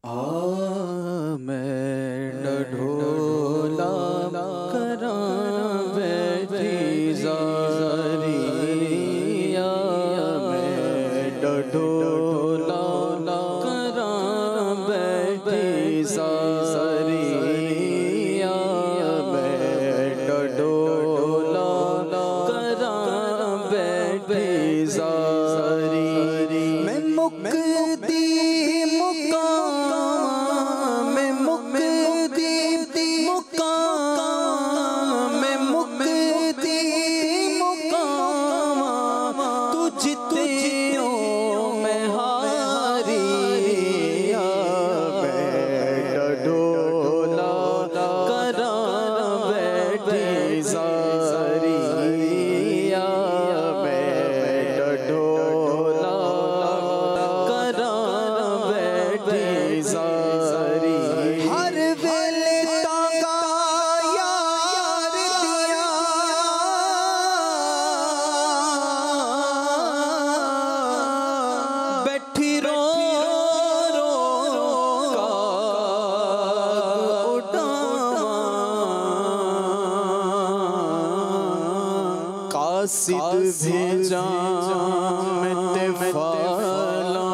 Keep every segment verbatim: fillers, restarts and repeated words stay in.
आ मैं ढोला करा बैठी ज़ारिया, मैं ढोला करा बैठी ज़ारिया, मैं ढोला करा बैठी ज़ारी। मैं मुक्ति कासिद भेजा मैं ते फाला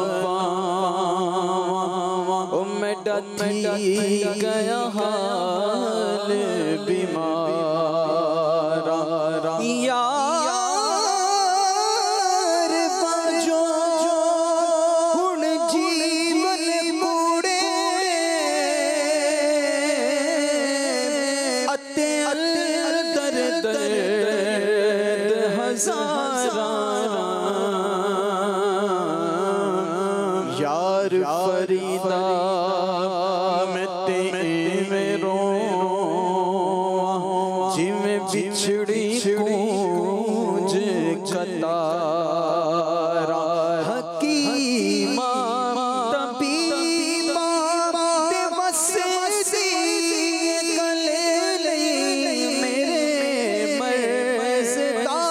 ओ मैं डथी गया हाल बीमारा यार बाजो हुण जीवन मुड़े अते दर दर यार फरीदा मैं तेरे रो जिमें बिछड़ी कूंज कतारा हकीमा तबीबा ते वसे गले मेरे मर्ज़दा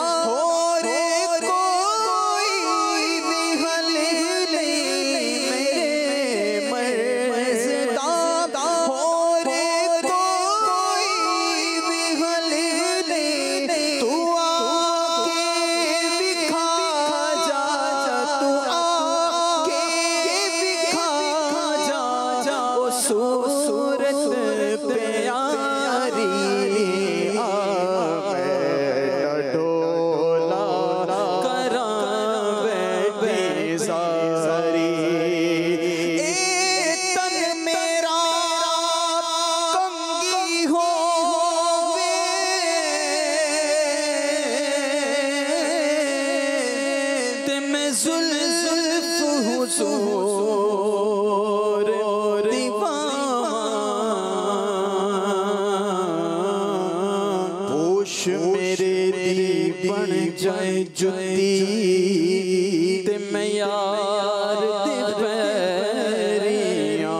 मेरे दी बन जाए जुती ते मैं यार दे पैरियां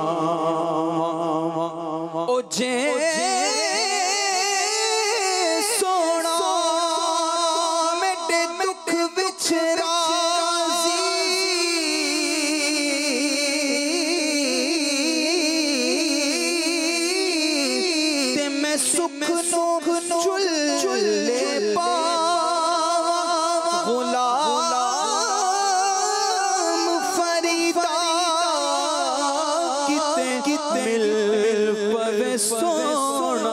ओ जे सोना मेरे दुख विच राज़ी ते मैं सुख सुख चुल्ले पावा गुलाम फरीदा किते किते मिल पवे सोना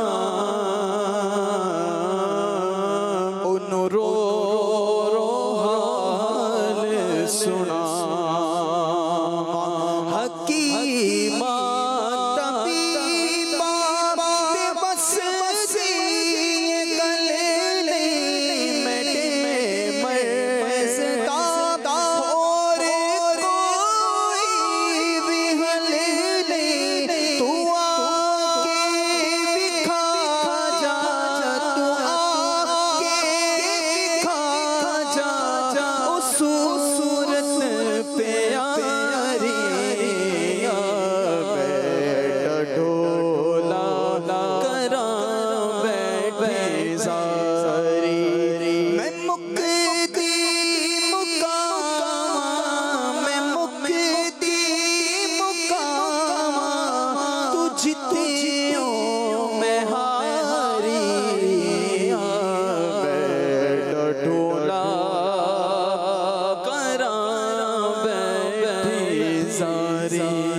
उन्हों रो रो हाल सुना हकीमा तू आके सारी